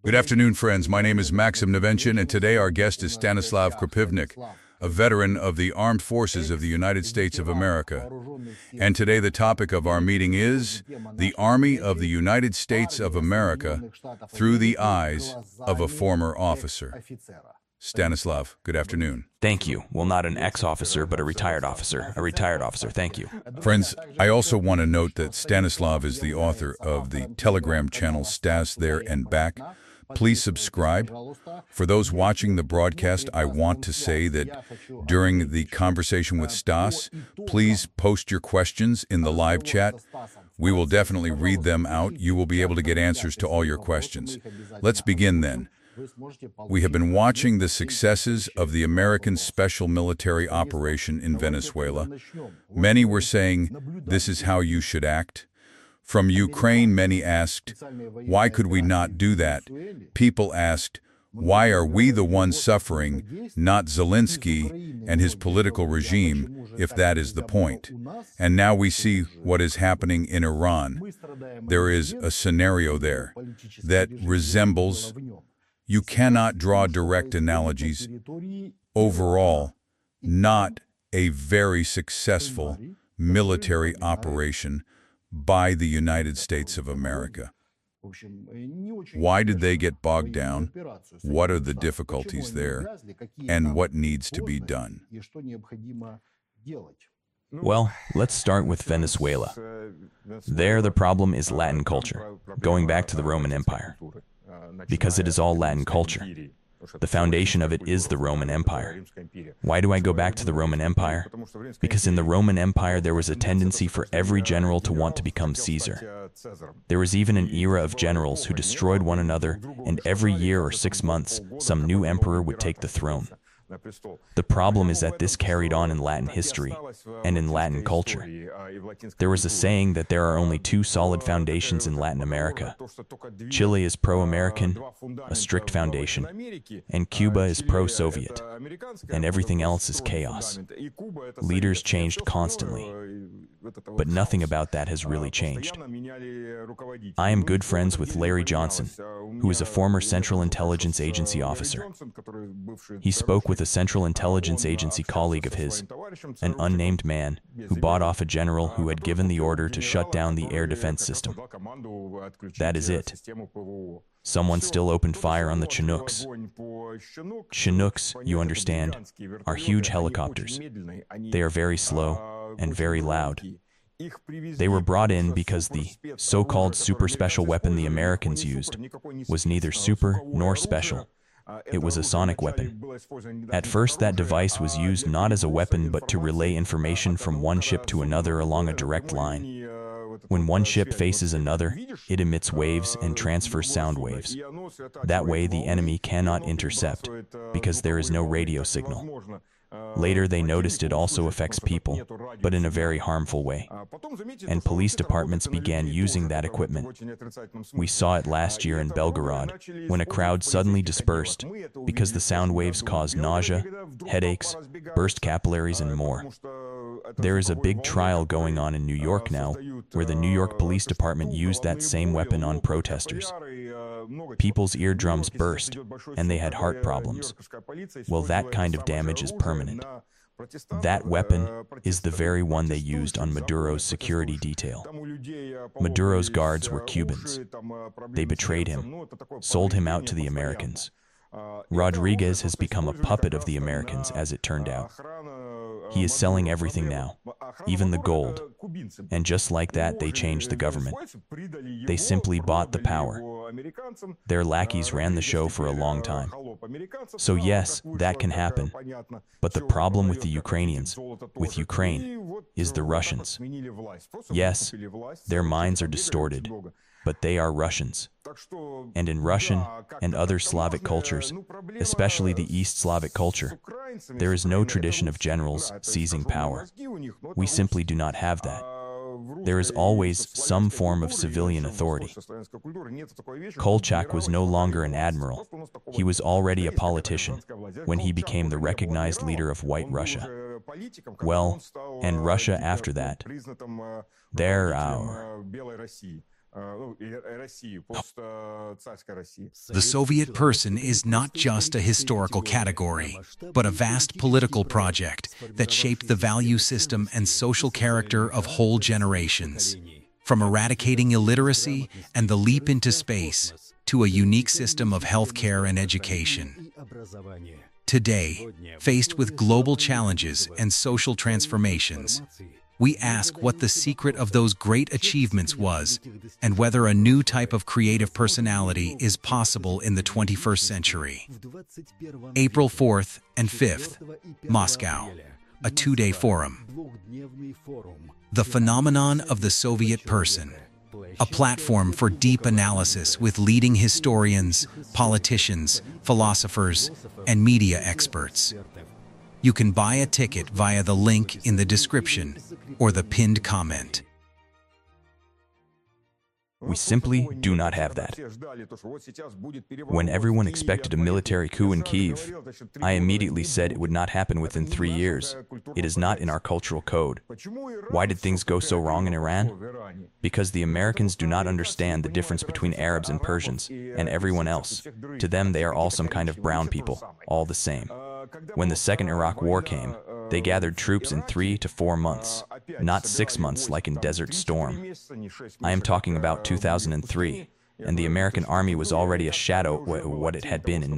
Good afternoon, friends. My name is Maxim Nevenchin, and today our guest is Stanislav Krupivnik, a veteran of the Armed Forces of the United States of America. And today the topic of our meeting is the Army of the United States of America through the eyes of a former officer. Stanislav, good afternoon. Thank you. Well, not an ex-officer, but a retired officer. A retired officer. Thank you. Friends, I also want to note that Stanislav is the author of the Telegram channel Stas There and Back. Please subscribe. For those watching the broadcast, I want to say that during the conversation with Stas, please post your questions in the live chat. We will definitely read them out. You will be able to get answers to all your questions. Let's begin then. We have been watching the successes of the American special military operation in Venezuela. Many were saying, "This is how you should act." From Ukraine, many asked, "Why could we not do that?" People asked, "Why are we the ones suffering, not Zelensky and his political regime, if that is the point?" And now we see what is happening in Iran. There is a scenario there that resembles. You cannot draw direct analogies. Overall, not a very successful military operation by the United States of America. Why did they get bogged down? What are the difficulties there? And what needs to be done? Well, let's start with Venezuela. There, the problem is Latin culture, going back to the Roman Empire. Because it is all Latin culture. The foundation of it is the Roman Empire. Why do I go back to the Roman Empire? Because in the Roman Empire there was a tendency for every general to want to become Caesar. There was even an era of generals who destroyed one another, and every year or 6 months, some new emperor would take the throne. The problem is that this carried on in Latin history and in Latin culture. There was a saying that there are only two solid foundations in Latin America. Chile is pro-American, a strict foundation, and Cuba is pro-Soviet, and everything else is chaos. Leaders changed constantly, but nothing about that has really changed. I am good friends with Larry Johnson, who is a former Central Intelligence Agency officer. He spoke with a Central Intelligence Agency colleague of his, an unnamed man who bought off a general who had given the order to shut down the air defense system. That is it. Someone still opened fire on the Chinooks. Chinooks, you understand, are huge helicopters. They are very slow and very loud. They were brought in because the so-called super special weapon the Americans used was neither super nor special. It was a sonic weapon. At first, that device was used not as a weapon but to relay information from one ship to another along a direct line. When one ship faces another, it emits waves and transfers sound waves. That way, the enemy cannot intercept, because there is no radio signal. Later, they noticed it also affects people, but in a very harmful way. And police departments began using that equipment. We saw it last year in Belgorod, when a crowd suddenly dispersed, because the sound waves caused nausea, headaches, burst capillaries, and more. There is a big trial going on in New York now, where the New York Police Department used that same weapon on protesters. People's eardrums burst, and they had heart problems. Well, that kind of damage is permanent. That weapon is the very one they used on Maduro's security detail. Maduro's guards were Cubans. They betrayed him, sold him out to the Americans. Rodriguez has become a puppet of the Americans, as it turned out. He is selling everything now, even the gold. And just like that, they changed the government. They simply bought the power. Their lackeys ran the show for a long time. So yes, that can happen. But the problem with the Ukrainians, with Ukraine, is the Russians. Yes, their minds are distorted, but they are Russians. And in Russian and other Slavic cultures, especially the East Slavic culture, there is no tradition of generals seizing power. We simply do not have that. There is always some form of civilian authority. Kolchak was no longer an admiral. He was already a politician when he became the recognized leader of White Russia. Well, and Russia after that. There our The Soviet person is not just a historical category, but a vast political project that shaped the value system and social character of whole generations. From eradicating illiteracy and the leap into space to a unique system of healthcare and education. Today, faced with global challenges and social transformations, we ask what the secret of those great achievements was and whether a new type of creative personality is possible in the 21st century. April 4th and 5th, Moscow, a two-day forum. The Phenomenon of the Soviet Person, a platform for deep analysis with leading historians, politicians, philosophers, and media experts. You can buy a ticket via the link in the description or the pinned comment. We simply do not have that. When everyone expected a military coup in Kyiv, I immediately said it would not happen within 3 years. It is not in our cultural code. Why did things go so wrong in Iran? Because the Americans do not understand the difference between Arabs and Persians and everyone else. To them, they are all some kind of brown people, all the same. When the Second Iraq War came, they gathered troops in 3 to 4 months, not 6 months like in Desert Storm. I am talking about 2003, and the American army was already a shadow of what it had been in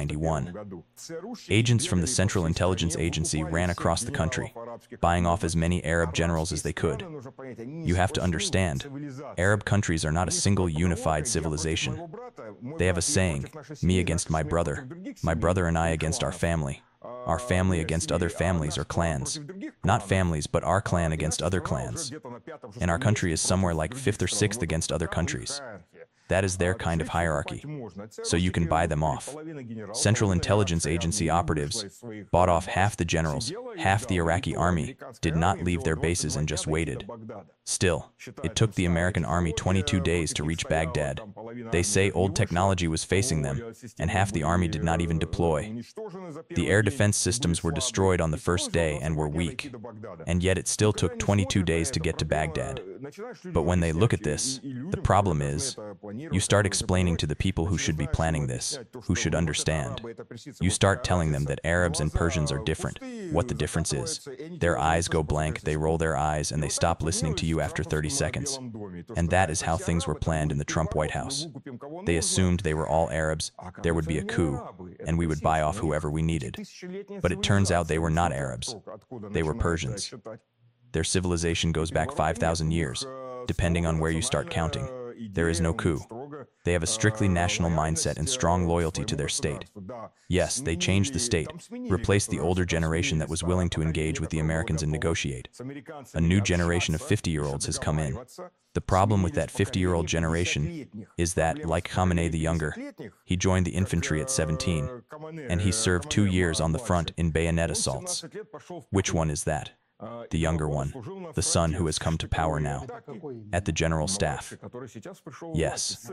1991. Agents from the Central Intelligence Agency ran across the country, buying off as many Arab generals as they could. You have to understand, Arab countries are not a single unified civilization. They have a saying, me against my brother and I against our family against other families or clans. Not families, but our clan against other clans. And our country is somewhere like 5th or 6th against other countries. That is their kind of hierarchy. So you can buy them off. Central Intelligence Agency operatives bought off half the generals, half the Iraqi army, did not leave their bases and just waited. Still, it took the American army 22 days to reach Baghdad. They say old technology was facing them, and half the army did not even deploy. The air defense systems were destroyed on the first day and were weak, and yet it still took 22 days to get to Baghdad. But when they look at this, the problem is, you start explaining to the people who should be planning this, who should understand. You start telling them that Arabs and Persians are different, what the difference is. Their eyes go blank, they roll their eyes, and they stop listening to you after 30 seconds. And that is how things were planned in the Trump White House. They assumed they were all Arabs, there would be a coup, and we would buy off whoever we needed. But it turns out they were not Arabs. They were Persians. Their civilization goes back 5,000 years, depending on where you start counting. There is no coup. They have a strictly national mindset and strong loyalty to their state. Yes, they changed the state, replaced the older generation that was willing to engage with the Americans and negotiate. A new generation of 50-year-olds has come in. The problem with that 50-year-old generation is that, like Khamenei the Younger, he joined the infantry at 17, and he served 2 years on the front in bayonet assaults. Which one is that? The younger one, the son who has come to power now, at the general staff. Yes.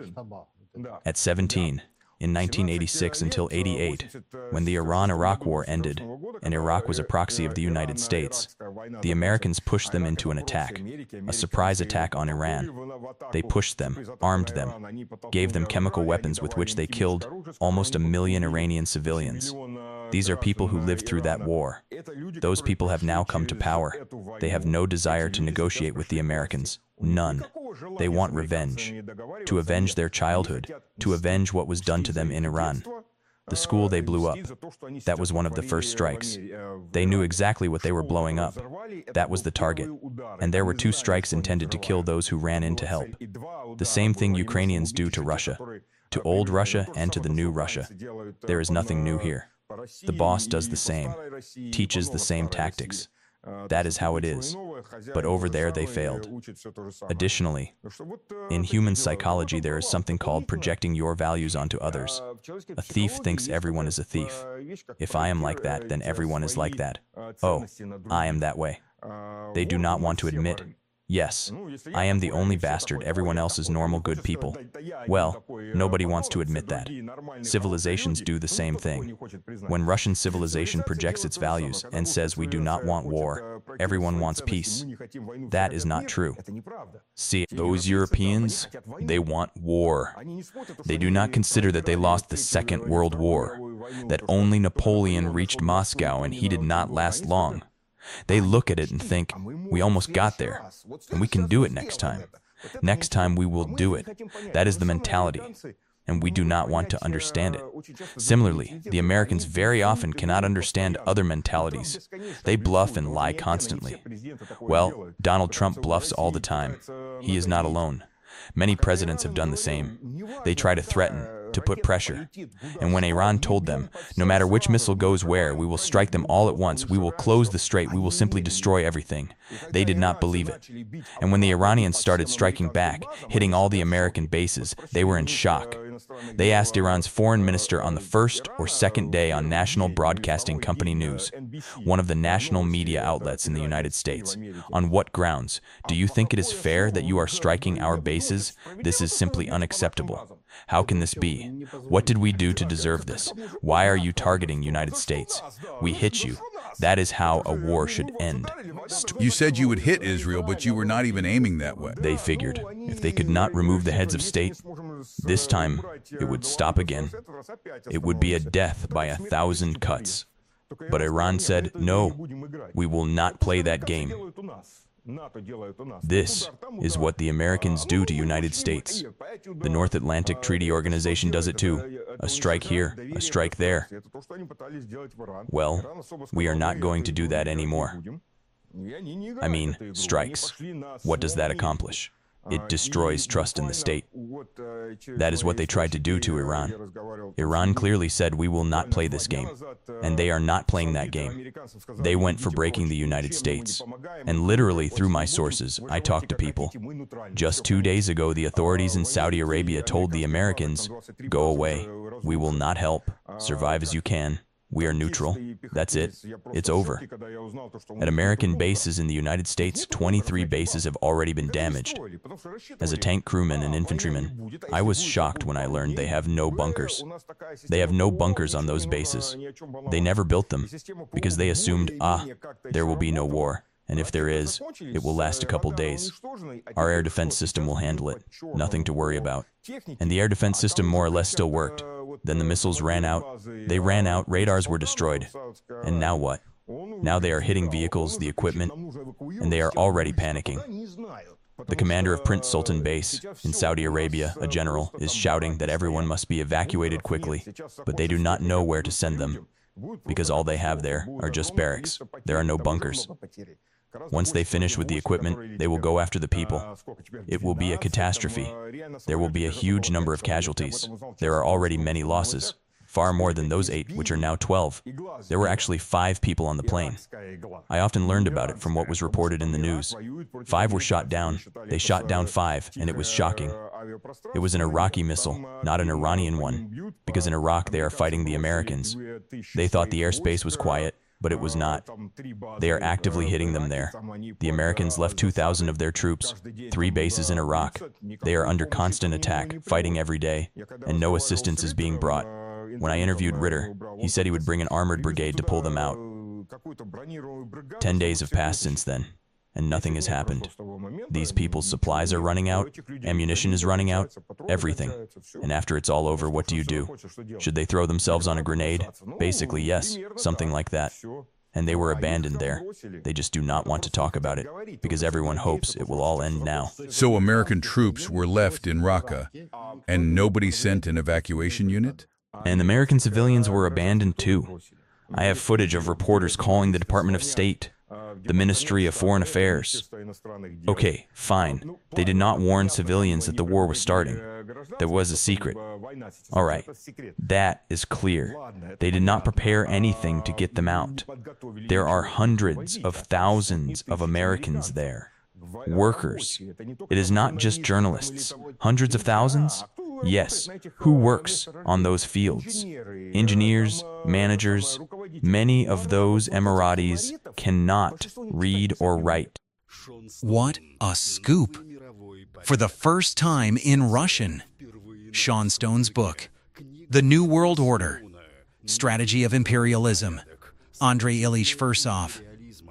At 17, in 1986 until 88, when the Iran-Iraq War ended, and Iraq was a proxy of the United States, the Americans pushed them into an attack, a surprise attack on Iran. They pushed them, armed them, gave them chemical weapons with which they killed almost 1 million Iranian civilians. These are people who lived through that war. Those people have now come to power. They have no desire to negotiate with the Americans. None. They want revenge. To avenge their childhood. To avenge what was done to them in Iran. The school they blew up. That was one of the first strikes. They knew exactly what they were blowing up. That was the target. And there were 2 strikes intended to kill those who ran in to help. The same thing Ukrainians do to Russia. To old Russia and to the new Russia. There is nothing new here. The boss does the same, teaches the same tactics. That is how it is. But over there they failed. Additionally, in human psychology there is something called projecting your values onto others. A thief thinks everyone is a thief. If I am like that, then everyone is like that. Oh, I am that way. They do not want to admit, yes, I am the only bastard, everyone else is normal good people. Well, nobody wants to admit that. Civilizations do the same thing. When Russian civilization projects its values and says we do not want war, everyone wants peace. That is not true. See, those Europeans, they want war. They do not consider that they lost the Second World War, that only Napoleon reached Moscow and he did not last long. They look at it and think, we almost got there, and we can do it next time. Next time we will do it. That is the mentality, and we do not want to understand it. Similarly, the Americans very often cannot understand other mentalities. They bluff and lie constantly. Well, Donald Trump bluffs all the time. He is not alone. Many presidents have done the same. They try to threaten, to put pressure. And when Iran told them, no matter which missile goes where, we will strike them all at once, we will close the strait, we will simply destroy everything, they did not believe it. And when the Iranians started striking back, hitting all the American bases, they were in shock. They asked Iran's foreign minister on the first or second day on National Broadcasting Company News, one of the national media outlets in the United States, on what grounds? Do you think it is fair that you are striking our bases? This is simply unacceptable. How can this be? What did we do to deserve this? Why are you targeting United States? We hit you. That is how a war should end. You said you would hit Israel, but you were not even aiming that way. They figured if they could not remove the heads of state, this time it would stop again. It would be a death by 1,000 cuts. But Iran said, no, we will not play that game. This is what the Americans do to United States. The North Atlantic Treaty Organization does it too. A strike here, a strike there. Well, we are not going to do that anymore. I mean, strikes. What does that accomplish? It destroys trust in the state. That is what they tried to do to Iran. Iran clearly said, we will not play this game. And they are not playing that game. They went for breaking the United States. And literally, through my sources, I talked to people. Just 2 days ago, the authorities in Saudi Arabia told the Americans, go away. We will not help. Survive as you can. We are neutral. That's it. It's over. At American bases in the United States, 23 bases have already been damaged. As a tank crewman and infantryman, I was shocked when I learned they have no bunkers. They have no bunkers on those bases. They never built them because they assumed, there will be no war. And if there is, it will last a couple days. Our air defense system will handle it. Nothing to worry about. And the air defense system more or less still worked. Then the missiles ran out. They ran out, radars were destroyed. And now what? Now they are hitting vehicles, the equipment, and they are already panicking. The commander of Prince Sultan Base in Saudi Arabia, a general, is shouting that everyone must be evacuated quickly, but they do not know where to send them, because all they have there are just barracks. There are no bunkers. Once they finish with the equipment, they will go after the people. It will be a catastrophe. There will be a huge number of casualties. There are already many losses, far more than those 8, which are now 12. There were actually 5 people on the plane. I often learned about it from what was reported in the news. 5 were shot down. They shot down 5, and it was shocking. It was an Iraqi missile, not an Iranian one, because in Iraq they are fighting the Americans. They thought the airspace was quiet, but it was not. They are actively hitting them there. The Americans left 2,000 of their troops, 3 bases in Iraq. They are under constant attack, fighting every day, and no assistance is being brought. When I interviewed Ritter, he said he would bring an armored brigade to pull them out. 10 days have passed since then, and nothing has happened. These people's supplies are running out, ammunition is running out, everything. And after it's all over, what do you do? Should they throw themselves on a grenade? Basically, yes, something like that. And they were abandoned there. They just do not want to talk about it, because everyone hopes it will all end now. So American troops were left in Raqqa, and nobody sent an evacuation unit? And American civilians were abandoned too. I have footage of reporters calling the Department of State, the Ministry of Foreign Affairs. Okay, fine. They did not warn civilians that the war was starting. That was a secret. All right, that is clear. They did not prepare anything to get them out. There are hundreds of thousands of Americans there. Workers. It is not just journalists. Hundreds of thousands? Yes. Who works on those fields? Engineers, managers. Many of those Emiratis cannot read or write. What a scoop! For the first time in Russian, Sean Stone's book, The New World Order, Strategy of Imperialism, Andrei Ilyich Fursov.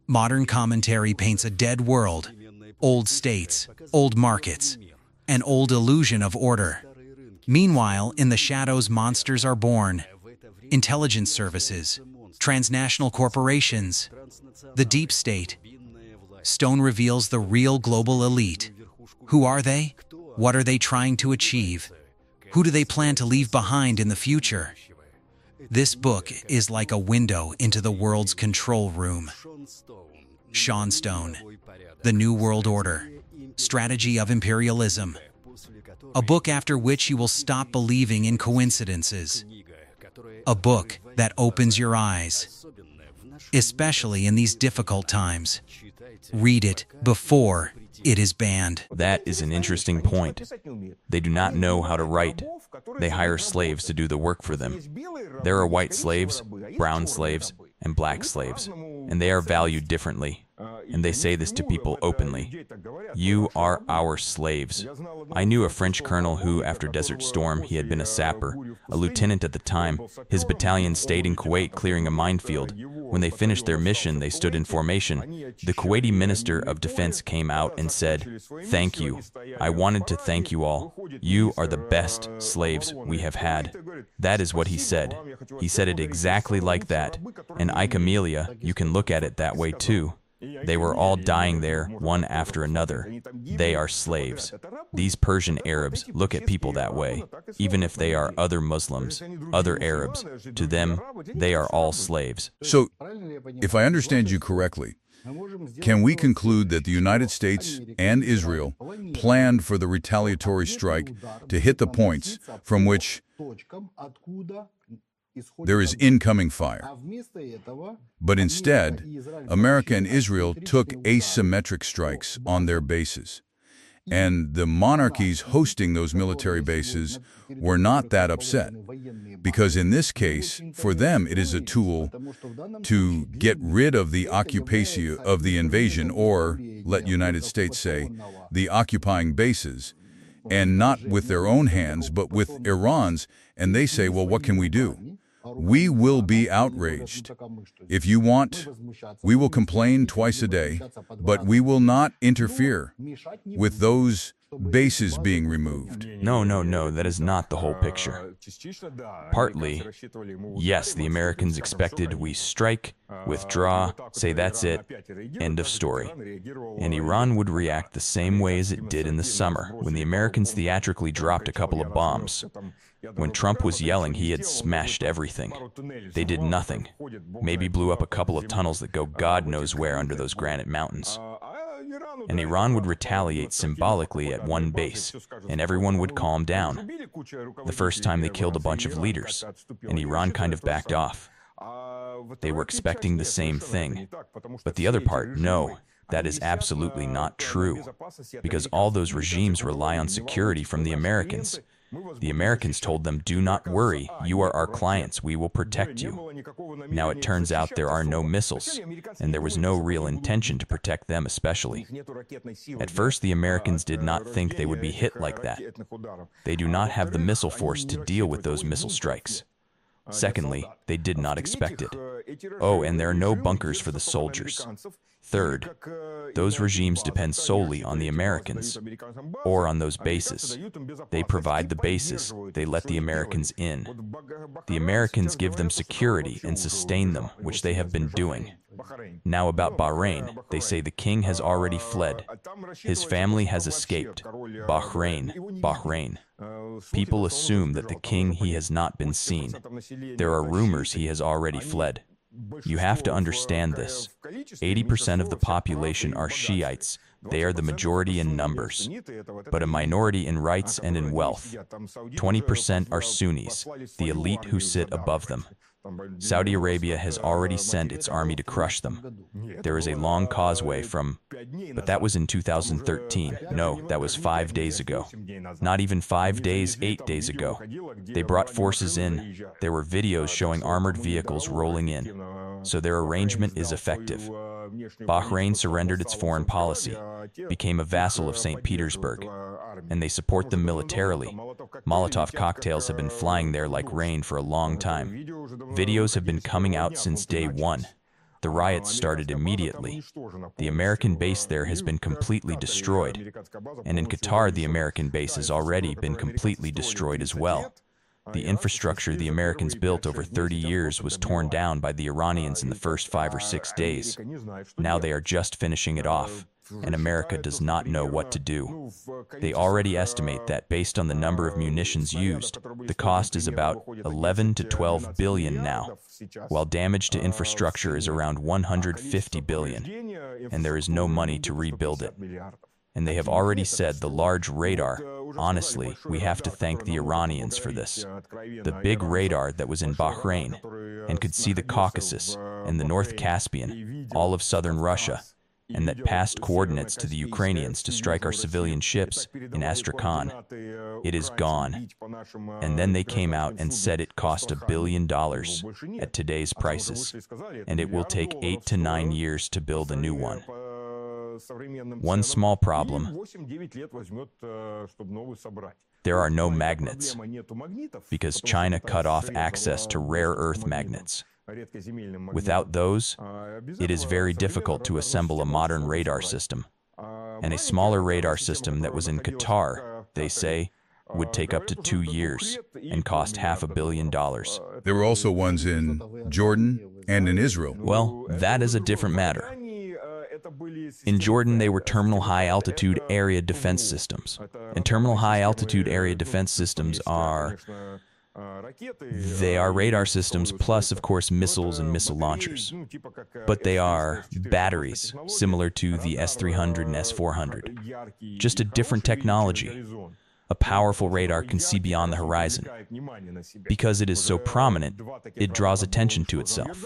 Modern commentary paints a dead world, old states, old markets, an old illusion of order. Meanwhile, in the shadows, monsters are born. Intelligence services, transnational corporations, the deep state. Stone reveals the real global elite. Who are they? What are they trying to achieve? Who do they plan to leave behind in the future? This book is like a window into the world's control room. Sean Stone, The New World Order, Strategy of Imperialism. A book after which you will stop believing in coincidences. A book that opens your eyes, especially in these difficult times. Read it before it is banned. That is an interesting point. They do not know how to write. They hire slaves to do the work for them. There are white slaves, brown slaves, and black slaves, and they are valued differently. And they say this to people openly. You are our slaves. I knew a French colonel who, after Desert Storm, he had been a sapper, a lieutenant at the time. His battalion stayed in Kuwait clearing a minefield. When they finished their mission, they stood in formation. The Kuwaiti Minister of Defense came out and said, "Thank you. I wanted to thank you all. You are the best slaves we have had." That is what he said. He said it exactly like that. And Ike Amelia, you can look at it that way too. They were all dying there, one after another. They are slaves. These Persian Arabs look at people that way, even if they are other Muslims, other Arabs. To them, they are all slaves. So, if I understand you correctly, can we conclude that the United States and Israel planned for the retaliatory strike to hit the points from which there is incoming fire? But instead, America and Israel took asymmetric strikes on their bases. And the monarchies hosting those military bases were not that upset, because in this case, for them it is a tool to get rid of the occupation of the invasion, or, let United States say, the occupying bases, and not with their own hands, but with Iran's, and they say, well, what can we do? We will be outraged. If you want, we will complain twice a day, but we will not interfere with those bases being removed. No, that is not the whole picture. Partly, yes, the Americans expected we strike, withdraw, say that's it, end of story. And Iran would react the same way as it did in the summer, when the Americans theatrically dropped a couple of bombs. When Trump was yelling, he had smashed everything. They did nothing. Maybe blew up a couple of tunnels that go God knows where under those granite mountains. And Iran would retaliate symbolically at one base, and everyone would calm down. The first time they killed a bunch of leaders, and Iran kind of backed off. They were expecting the same thing. But the other part, no, that is absolutely not true, because all those regimes rely on security from the Americans. The Americans told them, do not worry, you are our clients, we will protect you. Now it turns out there are no missiles, and there was no real intention to protect them especially. At first, the Americans did not think they would be hit like that. They do not have the missile force to deal with those missile strikes. Secondly, they did not expect it. Oh, and there are no bunkers for the soldiers. Third, those regimes depend solely on the Americans, or on those bases. They provide the bases, they let the Americans in. The Americans give them security and sustain them, which they have been doing. Now about Bahrain, they say the king has already fled. His family has escaped. Bahrain. People assume that the king, he has not been seen. There are rumors he has already fled. You have to understand this. 80% of the population are Shiites. They are the majority in numbers, but a minority in rights and in wealth. 20% are Sunnis, the elite who sit above them. Saudi Arabia has already sent its army to crush them. There is a long causeway from, but that was in 2013. No, that was 5 days ago. Not even 5 days, 8 days ago. They brought forces in. There were videos showing armored vehicles rolling in. So their arrangement is effective. Bahrain surrendered its foreign policy, became a vassal of St. Petersburg, and they support them militarily. Molotov cocktails have been flying there like rain for a long time. Videos have been coming out since day one. The riots started immediately. The American base there has been completely destroyed, and in Qatar the American base has already been completely destroyed as well. The infrastructure the Americans built over 30 years was torn down by the Iranians in the first 5 or 6 days. Now they are just finishing it off, and America does not know what to do. They already estimate that based on the number of munitions used, the cost is about 11 to 12 billion now, while damage to infrastructure is around 150 billion, and there is no money to rebuild it. And they have already said the large radar. Honestly, we have to thank the Iranians for this. The big radar that was in Bahrain and could see the Caucasus and the North Caspian, all of southern Russia, and that passed coordinates to the Ukrainians to strike our civilian ships in Astrakhan. It is gone. And then they came out and said it cost $1 billion at today's prices, and it will take 8 to 9 years to build a new one. One small problem: there are no magnets, because China cut off access to rare earth magnets. Without those, it is very difficult to assemble a modern radar system. And a smaller radar system that was in Qatar, they say, would take up to 2 years and cost $500 million. There were also ones in Jordan and in Israel. Well, that is a different matter. In Jordan, they were terminal high-altitude area defense systems. And terminal high-altitude area defense systems are radar systems plus, of course, missiles and missile launchers. But they are batteries, similar to the S-300 and S-400. Just a different technology. A powerful radar can see beyond the horizon. Because it is so prominent, it draws attention to itself.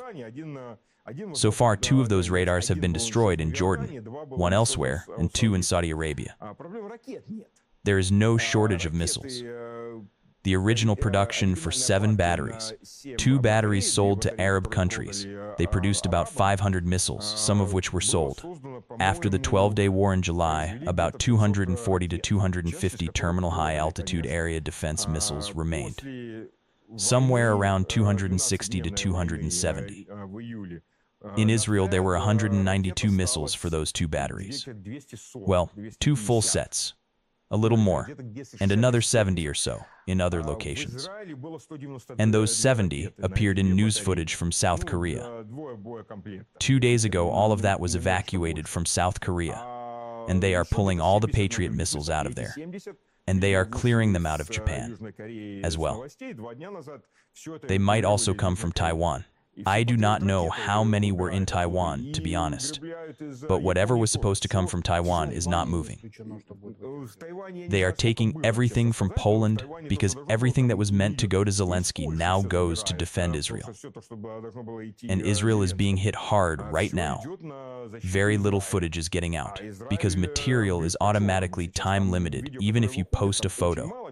So far, 2 of those radars have been destroyed in Jordan, 1 elsewhere, and 2 in Saudi Arabia. There is no shortage of missiles. The original production for 7 batteries, 2 batteries sold to Arab countries. They produced about 500 missiles, some of which were sold. After the 12-day war in July, about 240 to 250 terminal high-altitude area defense missiles remained. Somewhere around 260 to 270. In Israel, there were 192 missiles for those 2 batteries. Well, 2 full sets, a little more, and another 70 or so in other locations. And those 70 appeared in news footage from South Korea. 2 days ago, all of that was evacuated from South Korea, and they are pulling all the Patriot missiles out of there. And they are clearing them out of Japan as well. They might also come from Taiwan. I do not know how many were in Taiwan, to be honest. But whatever was supposed to come from Taiwan is not moving. They are taking everything from Poland because everything that was meant to go to Zelensky now goes to defend Israel. And Israel is being hit hard right now. Very little footage is getting out because material is automatically time limited even if you post a photo.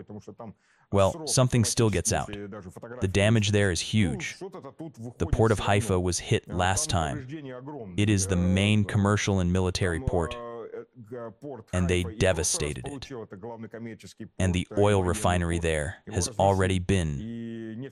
Well, something still gets out. The damage there is huge. The port of Haifa was hit last time. It is the main commercial and military port, and they devastated it. And the oil refinery there has already been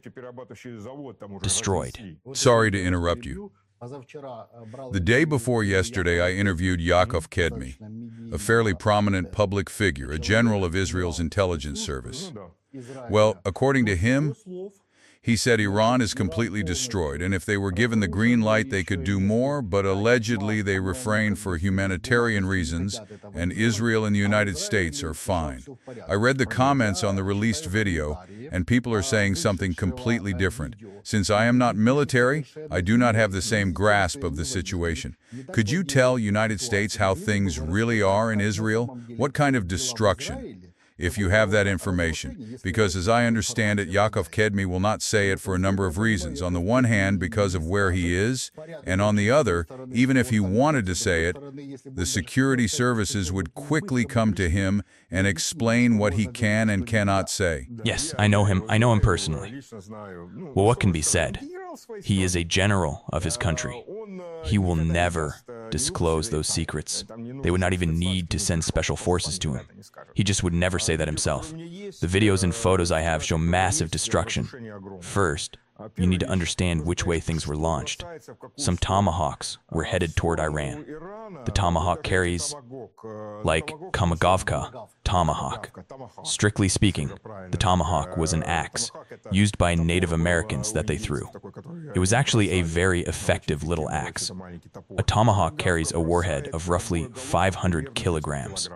destroyed. Sorry to interrupt you. The day before yesterday, I interviewed Yaakov Kedmi, a fairly prominent public figure, a general of Israel's intelligence service. Well, according to him, he said Iran is completely destroyed, and if they were given the green light, they could do more, but allegedly they refrained for humanitarian reasons, and Israel and the United States are fine. I read the comments on the released video, and people are saying something completely different. Since I am not military, I do not have the same grasp of the situation. Could you tell United States how things really are in Israel? What kind of destruction? If you have that information, because as I understand it, Yaakov Kedmi will not say it for a number of reasons. On the one hand, because of where he is, and on the other, even if he wanted to say it, the security services would quickly come to him and explain what he can and cannot say. Yes, I know him. I know him personally. Well, what can be said? He is a general of his country. He will never disclose those secrets. They would not even need to send special forces to him. He just would never say that himself. The videos and photos I have show massive destruction. First, You need to understand which way things were launched. Some Tomahawks were headed toward Iran. The Tomahawk carries, like Kamagovka, Tomahawk. Strictly speaking, the Tomahawk was an axe used by Native Americans that they threw. It was actually a very effective little axe. A Tomahawk carries a warhead of roughly 500 kilograms.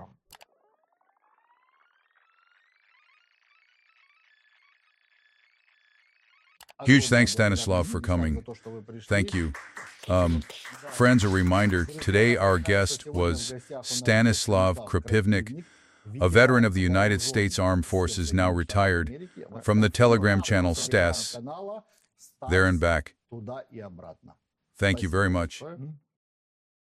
Huge thanks, Stanislav, for coming. Thank you. Friends, a reminder, today our guest was Stanislav Krapivnik, a veteran of the United States Armed Forces, now retired, from the Telegram channel Stas, There and Back. Thank you very much.